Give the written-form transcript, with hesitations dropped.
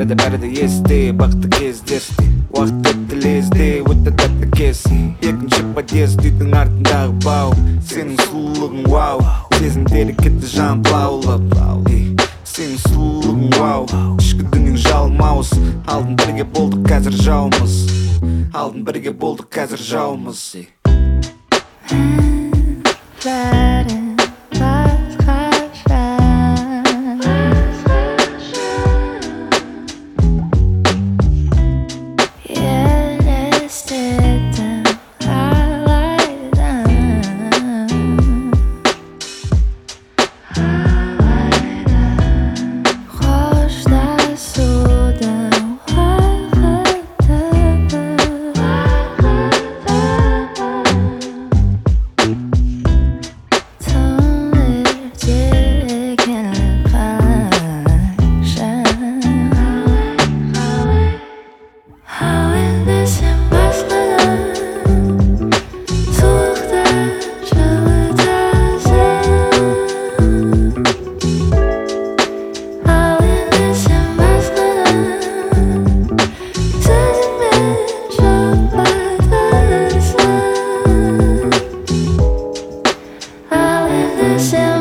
бәрі есте, бақытты кездесті. Уақыт өтті лезде, өтті тәтті кез. Екінші подъезд, үйдің артындағы бау. Сенің сұлулығың вау, сезімдері кетті жан лаулап. Сенің сұлулығың вау, ішкі дүнің жалмауыз. Алдын бірге болдық, қазір жаумыз. Алдын бірге болдық, қазір жаумыз. This